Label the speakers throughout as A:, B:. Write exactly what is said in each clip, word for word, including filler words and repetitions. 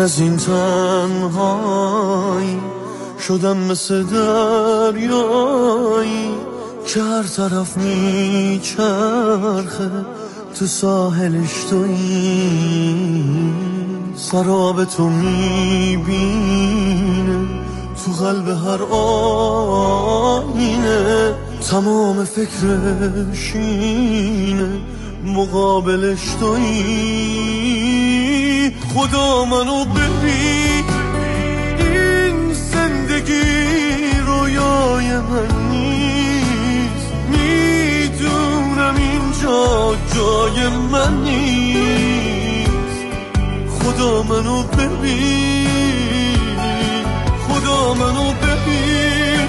A: از این تنهایی شدم مثل دریایی که هر طرف میچرخه تو ساحلش تویی، سراب تو میبینه تو قلب هر آینه، تمام فکرش اینه مقابلش تویی. خدا منو ببین، این زندگی رویای من نیست، میدونم اینجا جای من نیست. خدا منو ببین، خدا منو ببین،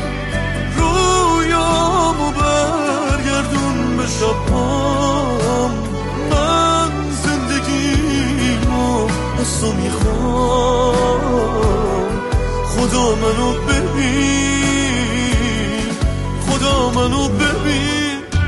A: رویامو برگردون به شبام. من زندگیمو از تو میخوام. خدا منو ببین، خدا منو ببین.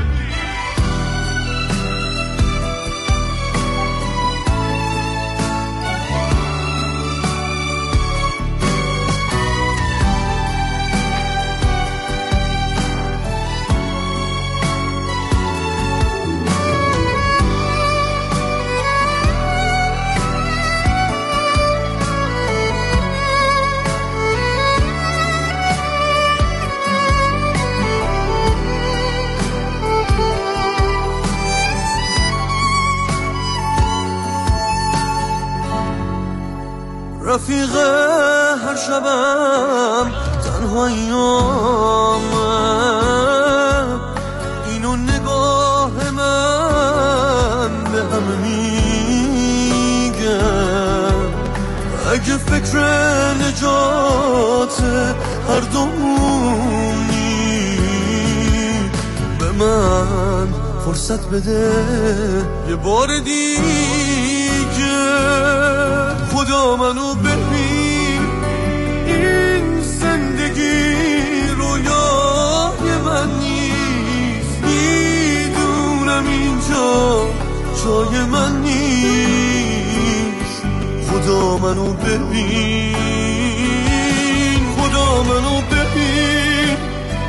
A: رفیق هر شبم تنهاییامه، اینو نگاه من به همه میگه. اگه فکر نجات هر دومونی به من فرصت بده یه بار دیگه. خدا منو ببین، این زندگی رویای من نیست، میدونم اینجا جای من نیست. خدا منو ببین، خدا منو ببین،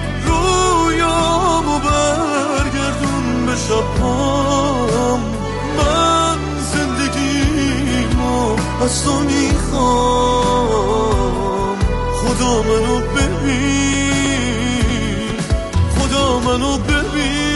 A: رویامو برگردون به شبام. من زندگیمو از تو میخوام. خدا منو ببین، خدا منو ببین.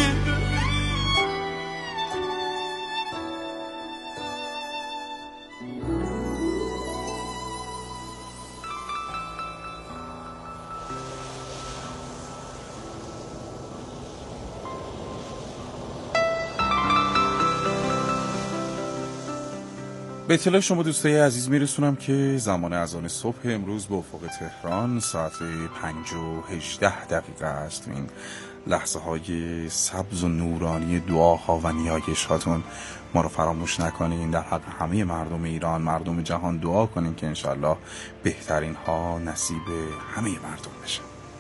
B: به اطلاع شما دوستای عزیز میرسونم که زمان اذان صبح امروز به افق تهران ساعت پنج و هجده دقیقه است. این لحظه های سبز و نورانی دعاها و نیایش هاتون ما رو فراموش نکنین. در حق همه مردم ایران، مردم جهان دعا کنین که انشالله بهترین ها نصیب همه مردم بشه.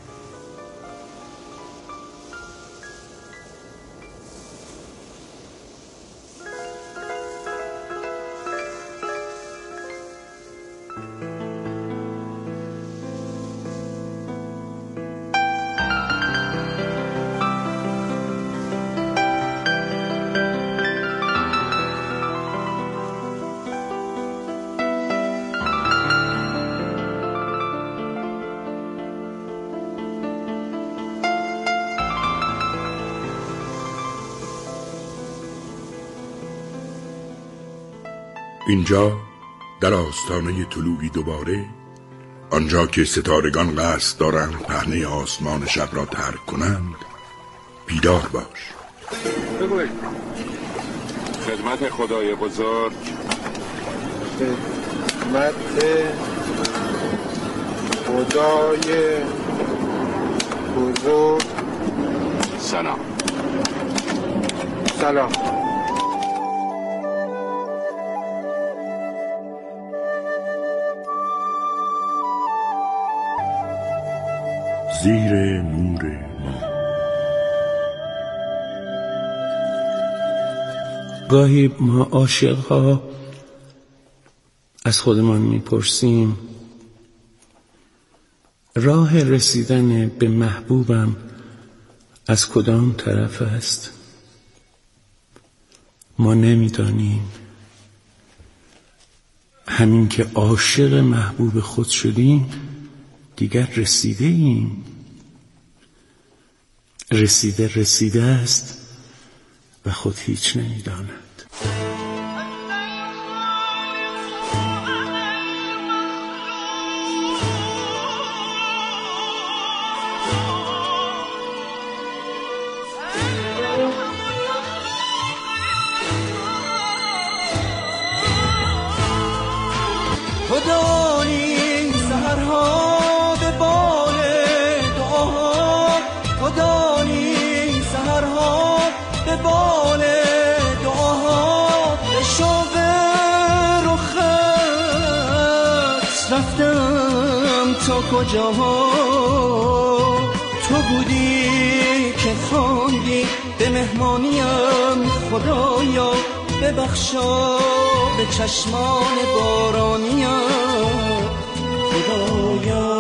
C: اینجا در آستانه طلوعی دوباره، آنجا که ستارگان قصد دارند پهنه آسمان شب را ترک کنند، بیدار باش.
D: بگوی خدمت خدای بزرگ،
E: خدمت خدای بزرگ.
D: سلام.
E: سلام.
C: زیر نور ما.
F: گاهی ما عاشق‌ها از خودمان میپرسیم راه رسیدن به محبوبم از کدام طرف است؟ ما نمیدانیم. همین که عاشق محبوب خود شدیم دیگر رسیده ایم. رسیده رسیده است و خود هیچ نمیداند.
A: خدایی سحرها به بال دعاها، خدایی سحرها به بال دعاها، به شوق رخت رفتم تا کجاها. تو بودی که خواندی به مهمانیم، خدایا ببخشا به چشمان بارانیم، خدایا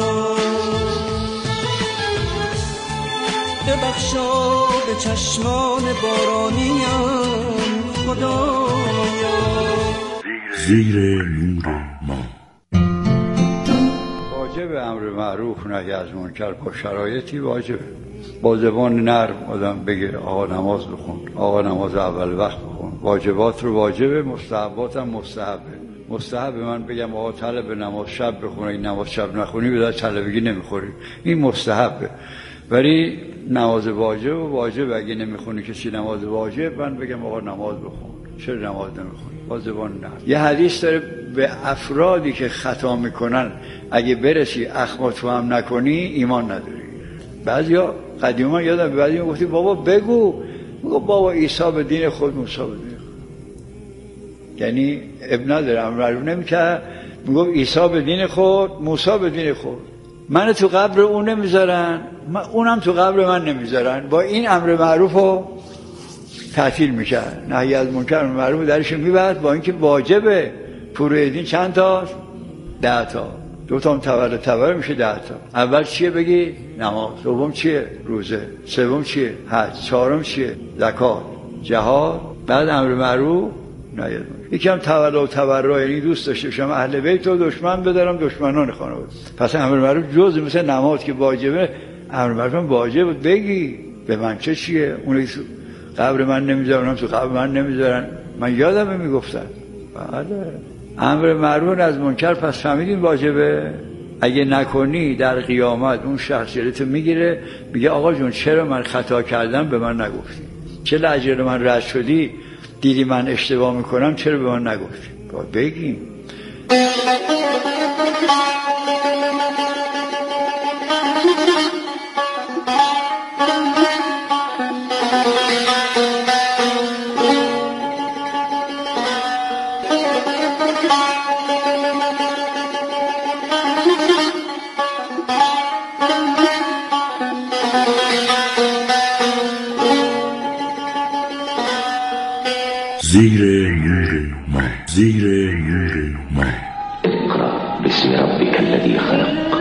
A: ببخشا به چشمان بارانیم، خدایا.
C: زیر نور ما
G: واجب امر معروف نهی از منکر با شرایطی واجبه. با زبان نرم آدم بگه آقا نماز بخون، آقا نماز اول وقت بخون. واجبات رو واجبه، مستحبات هم مستحبه. مستحب من بگم آقا طلب نماز شب بخون، این نماز شب نخونی به در طلبگی نمیخوری، این مستحبه. ولی نماز واجب و واجب اگه نمیخونی کسی نماز واجب، من بگم آقا نماز بخون، چرا نماز نمیخونی؟ با زبان نرم. یه حدیث داره به افرادی که خطا میکنن اگه برسی اخما تو هم نکنی ایمان نداری. بعضیا قدیما یادم بعضیا گفتی بابا بگو، میگو بابا عیسی به دین خود، موسی به دین خود. یعنی ابن نداره، امر معروف نمیکرد، میگو عیسی به دین خود، موسی به دین خود. من تو قبر اون نمیذارن، من اونم تو قبر من نمیذارن. با این امر معروفو تعطیل میکرد، نهی از منکر معروف درش میبرد. با اینکه واجبه. پوره دین چند تا؟ ده تا. دو تا هم تولد تولد میشه ده تا. اول چیه بگی؟ نماز. دوم چیه؟ روزه. سوم چیه؟ حج. چهارم چیه؟ زکات. جهاد. بعد امر معروف نهی از منکر. یکی هم تولد و تبرع، یعنی دوست داشته باشم اهل بیت و دشمن بدارم دشمنان خانواده. پس امر معروف جزء مثل نماز که واجبه، امر معروف واجبه. بگی به من چه چیه؟ اون قبر من نمیذارن، تو قبر من نمیذارن. من یادمه میگفتن. بله. امر معروف از منکر پس فهمیدین واجبه. اگه نکنی در قیامت اون شخص جلوتو میگیره، میگه آقا جون چرا من خطا کردم به من نگفتی؟ چرا اجر من رد شدی؟ دیدی من اشتباه میکنم چرا به من نگفتی؟ باید بگیم.
C: زیر نور ما، زیر نور ما.
H: اقرأ باسم ربك الذي خلق.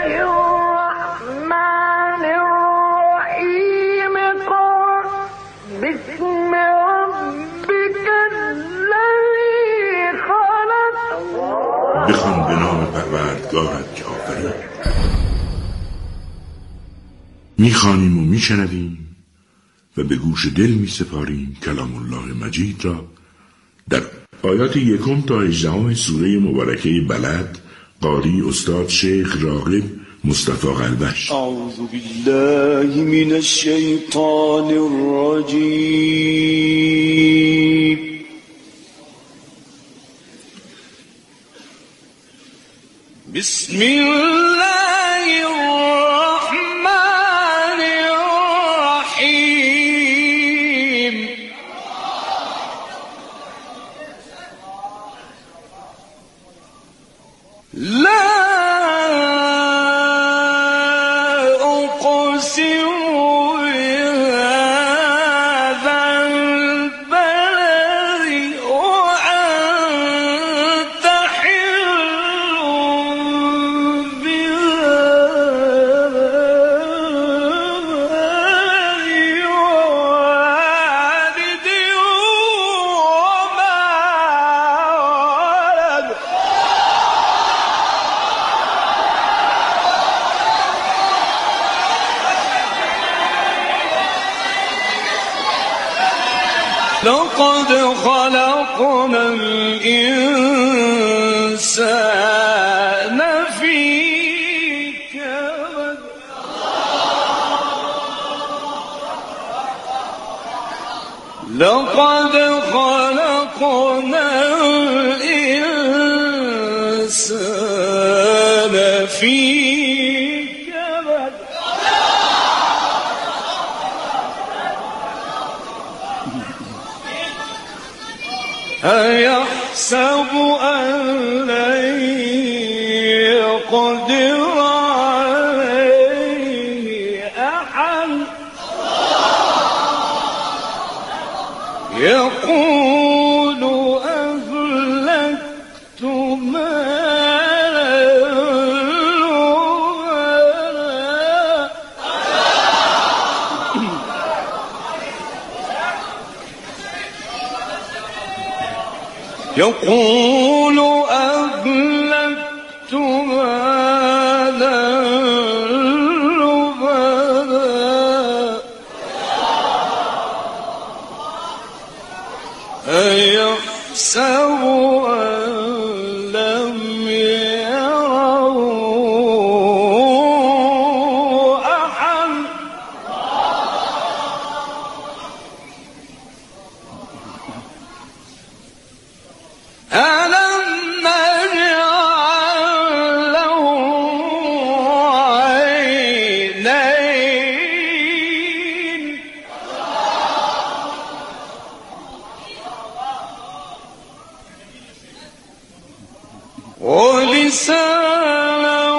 I: بسم ربك الذي خلق.
C: بخوان به نام پروردگارت که آفرید. میخوانیم و میشنویم و به گوش دل می سپاریم کلام الله مجید را در آیات یکم تا هجدهم سوره مبارکه بلد. قاری استاد شیخ راغب مصطفی قلبش.
A: اعوذ بالله من الشیطان الرجیم. بسم الله الرحمن الرحیم. لا أقسم بهذا البلد وأنت حل لقد خلقنا الإنسان في كبد لقد خلقنا الإنسان في كبد أيحسب أن لن يقدر عليه أحد يقول أهلكت مالا لبدا يقول أهلكت مالا لبدا أيحسب أن لم يره أحد ألم نجعل له عينين ولسانا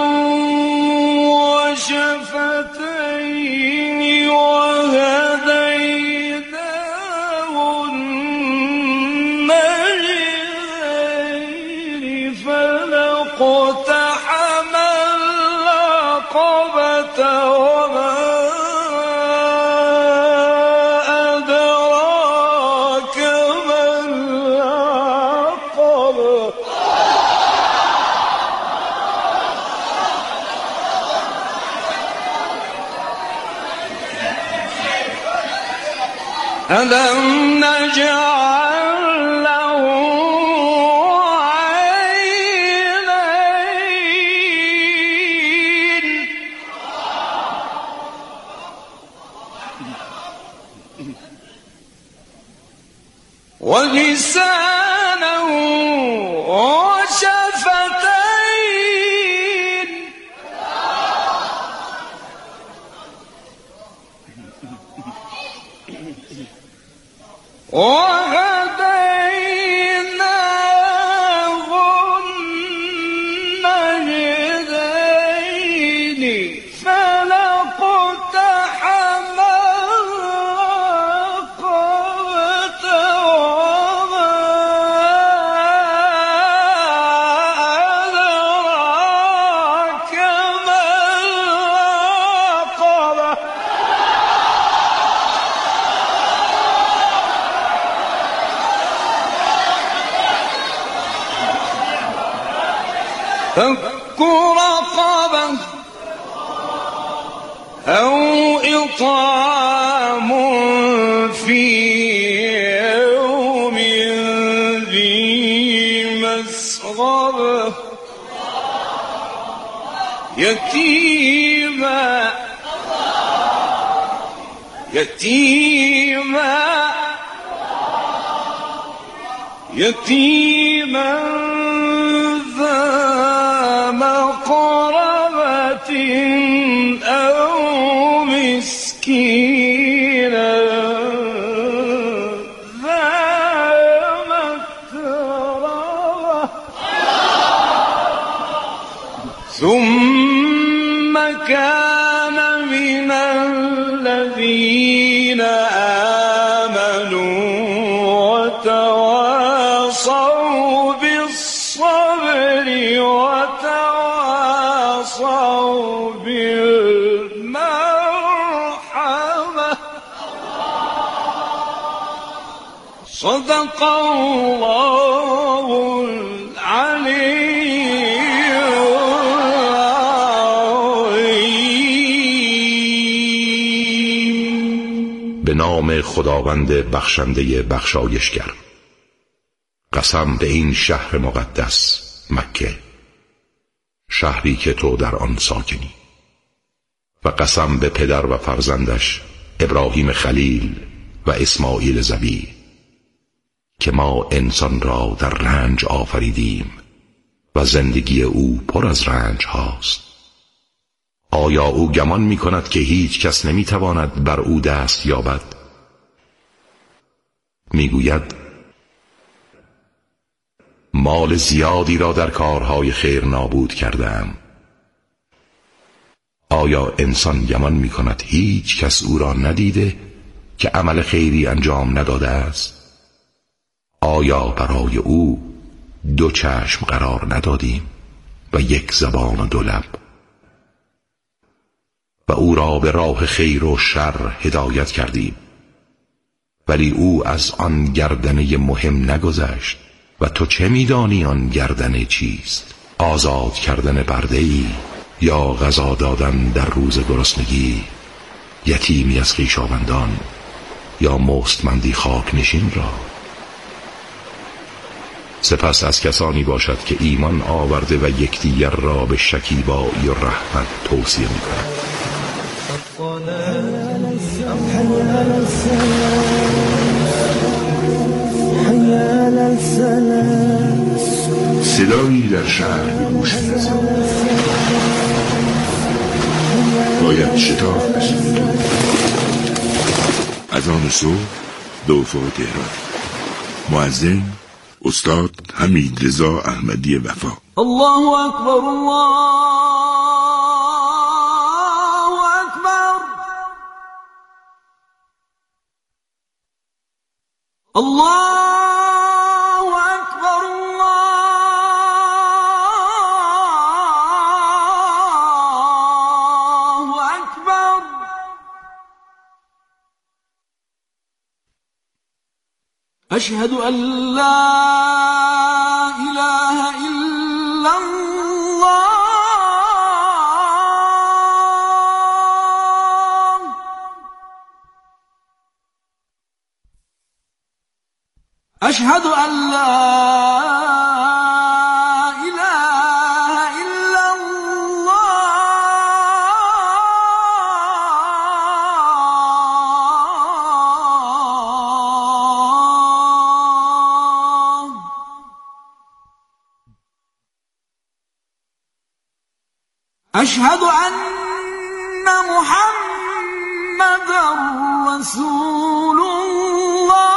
A: وشفتين وهديناه النجدين فلاقتحم العقبة وما أدراك ما العقبة ألم نجعل له عينين ولسانا وشفتين وهديناه النجدين فلاقتحم العقبة وما أدراك ما العقبة فك رقبة أو إطعام في يوم ذي مسغبة يتيما يتيما يتيما ذا مقربة أو مسكينا ذا متربة ثم كان من الذين آمنوا وتواصوا بالصبر وتواصوا بالمرحمة صدق الله العلي
C: به نام خداوند بخشنده بخشایشگر. قسم به این شهر مقدس مکه، شهری که تو در آن ساکنی، و قسم به پدر و فرزندش ابراهیم خلیل و اسماعیل ذبیح که ما انسان را در رنج آفریدیم و زندگی او پر از رنج هاست. آیا او گمان می کند که هیچ کس نمی تواند بر او دست یابد؟ می گوید مال زیادی را در کارهای خیر نابود کردم. آیا انسان گمان می کند هیچ کس او را ندیده که عمل خیری انجام نداده است؟ آیا برای او دو چشم قرار ندادیم و یک زبان و دو لب، و او را به راه خیر و شر هدایت کردیم، ولی او از آن گردنه مهم نگذشت. و تو چه میدانی آن گردنه چیست؟ آزاد کردن برده‌ای، یا غذا دادن در روز گرسنگی، یتیمی از خویشاوندان، یا مستمندی خاک نشین را؟ سپس از کسانی باشد که ایمان آورده و یکدیگر را به شکیبایی و رحمت توصیه می‌کنند. صدایی در شهر به گوش می‌رسد. باید شتاب بشود. از آن صبح به افق تهران. مؤذن استاد حمید رضا احمدی وفا.
A: الله اکبر، الله اکبر، الله اکبر، الله اکبر. اشهد ان لا اله الا الله. اشهد ان لا اله الا الله. اشهد ان محمد رسول الله.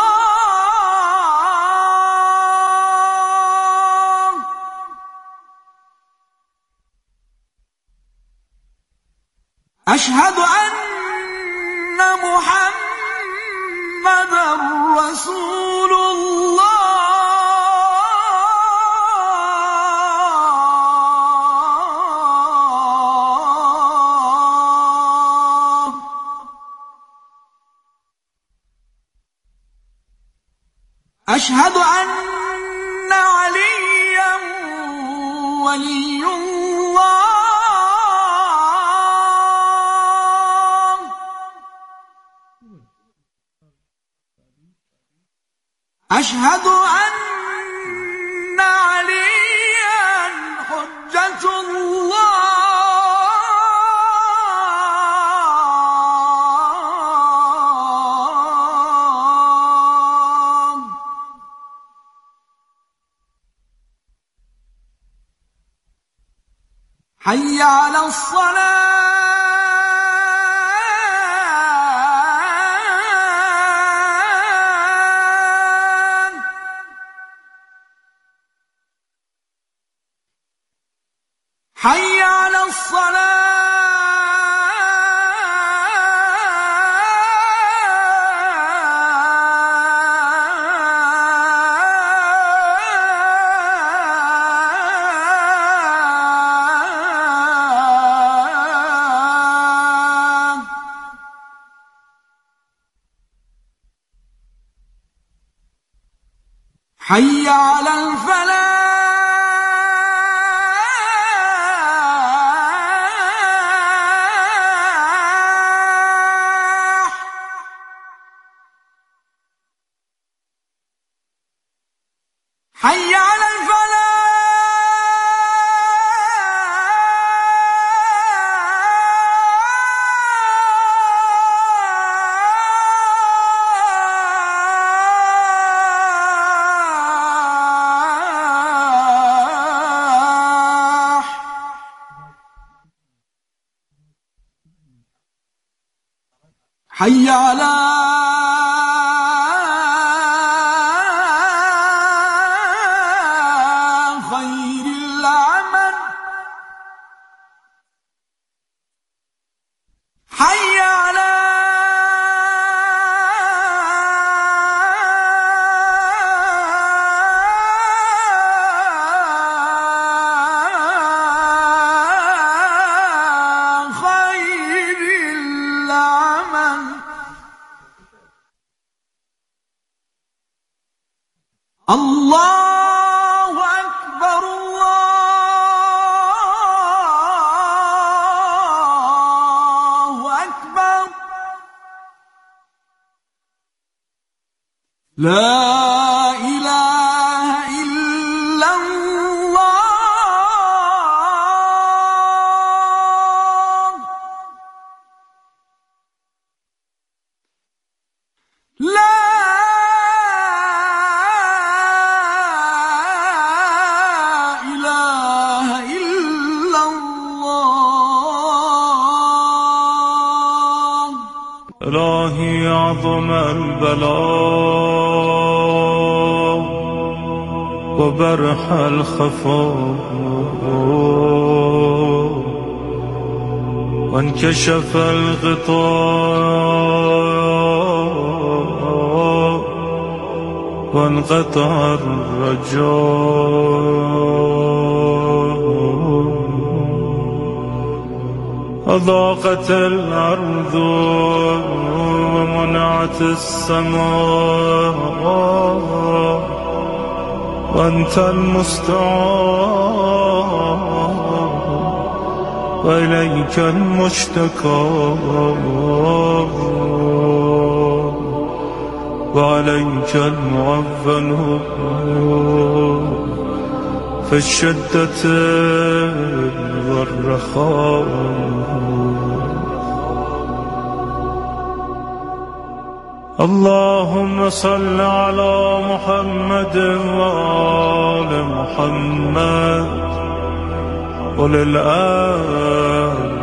A: اشهد ان محمد رسول الله. اشهد ان عليا ولي الله. اشهد ان عليا حجة الله. حي على الصلاة. حي على الصلاة. حي على الفلاح. حي على خير العمل حي على الله أكبر الله أكبر لا إله إلا الله لا
J: إلهي عظم البلاء وبرح الخفاء وانكشف الغطاء وانقطع الرجاء وضاقت الأرض ومنعت السماء وأنت المستعان وإليك المشتكى وعليك المعول في الشدة والرخاء اللهم صل على محمد وآل محمد وللآل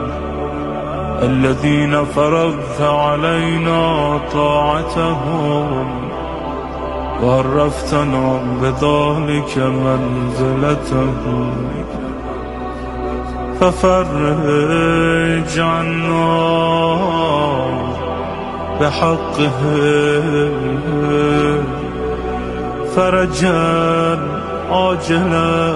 J: الذين فرضت علينا طاعتهم وعرفتنا بذلك منزلتهم ففرج عنا بحقه فرجا عاجلا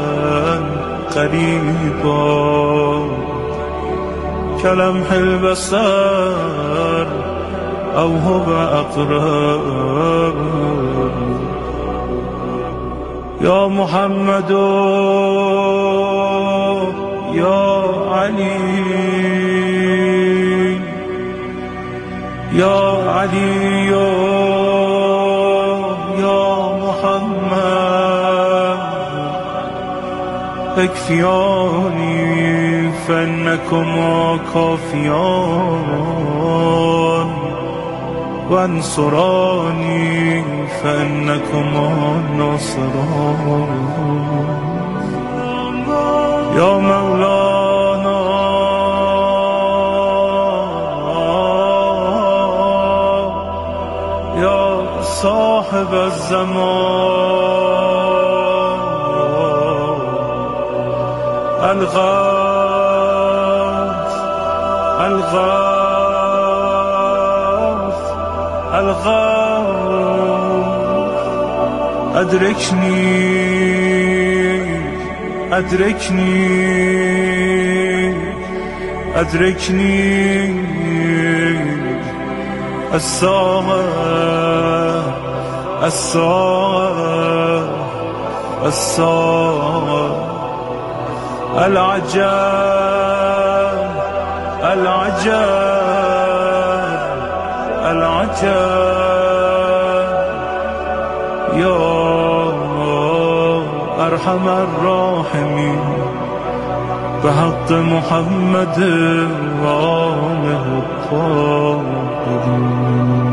J: قريبا كلمح البصر أو هو أقرب يا محمد يا علي يا علي يا محمد اكفياني فإنكما كافيان وانصراني فإنكما ناصران يا مولانا يا صاحب الزمان الغاث الغاث الغاث أدركني أدركني أدركني الساعة الساعة الساعة العجاب العجاب العجاب يا أرحم الراحمين بحق محمد وآله الطاهرين.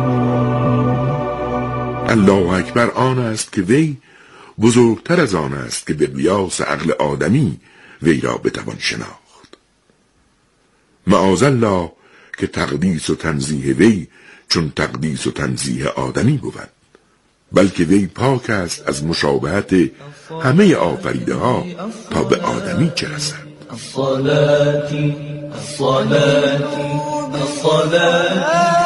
C: الله اکبر آن است که وی بزرگتر از آن است که به قیاس عقل آدمی وی را بتوان شناخت. معاذ الله که تقدیس و تنزیه وی چون تقدیس و تنزیه آدمی بود، بلکه وی پاک است از مشابهت همه آفریده ها تا به آدمی چه رسد.
K: الصلاة الصلاة الصلاة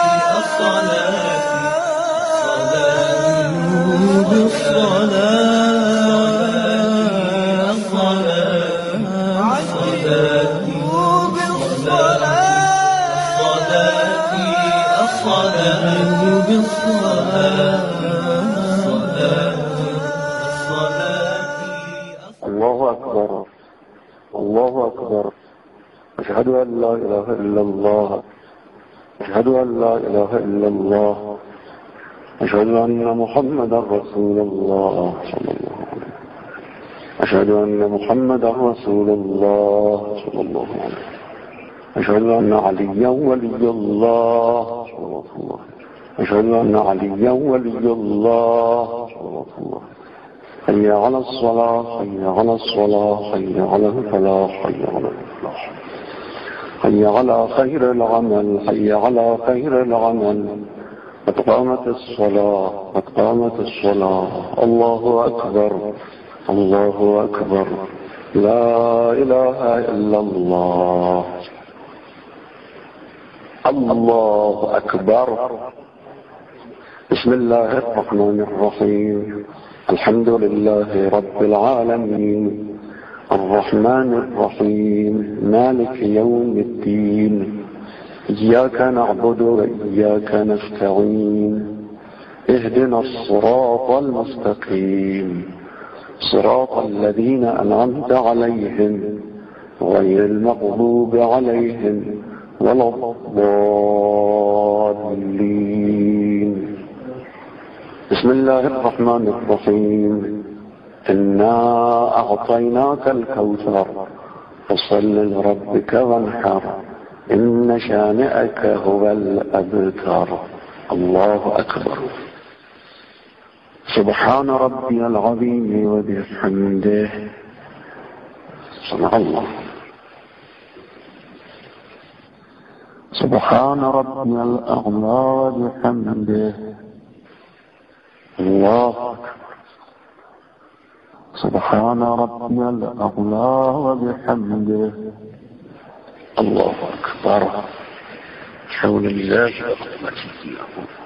L: الله أكبر الله أكبر أشهد أن لا إله إلا الله أشهد أن لا إله إلا الله أشهد أن محمدا رسول الله صلى الله عليه وسلم أشهد أن محمدا رسول الله صلى الله عليه وسلم أشهد أن عليا ولي الله صلى الله عليه وسلم أشهد أن عليا ولي الله صلى الله عليه وسلم حي على الصلاة حي على الصلاة حي على الفلاح حي على الفلاح حي على خير العمل حي على خير العمل قد قامت الصلاة قد قامت الصلاة الله أكبر الله أكبر لا إله إلا الله الله أكبر بسم الله الرحمن الرحيم الحمد لله رب العالمين الرحمن الرحيم مالك يوم الدين إياك نعبد وإياك نستعين اهدنا الصراط المستقيم صراط الذين أنعمت عليهم غير المغضوب عليهم ولا الضالين بسم الله الرحمن الرحيم إنا أعطيناك الكوثر فصل لربك وانحر إن شانئك هو الأبتر الله أكبر سبحان ربي العظيم وبحمده سبحان الله سبحان ربي الأعلى وبحمده الله أكبر سبحان ربي الأعلى وبحمده الله أكبر حول الله وقوته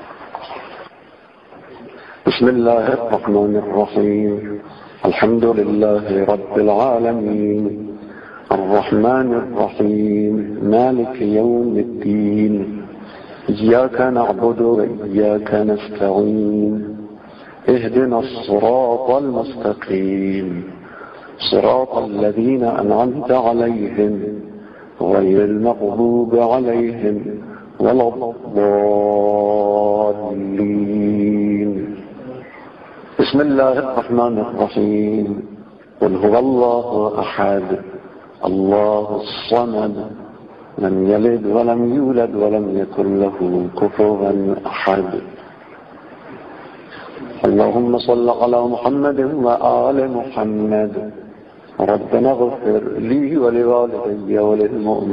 L: بسم الله الرحمن الرحيم الحمد لله رب العالمين الرحمن الرحيم مالك يوم الدين إياك نعبد وإياك نستعين اهدنا الصراط المستقيم صراط الذين أنعمت عليهم غير المغضوب عليهم ولا الضالين بسم الله الرحمن الرحيم قل هو الله أحد الله الصمد لم يلد ولم يولد ولم يكن له كفوا أحد اللهم صل على محمد وآل محمد ربنا اغفر لي ولوالدي وللمؤمنين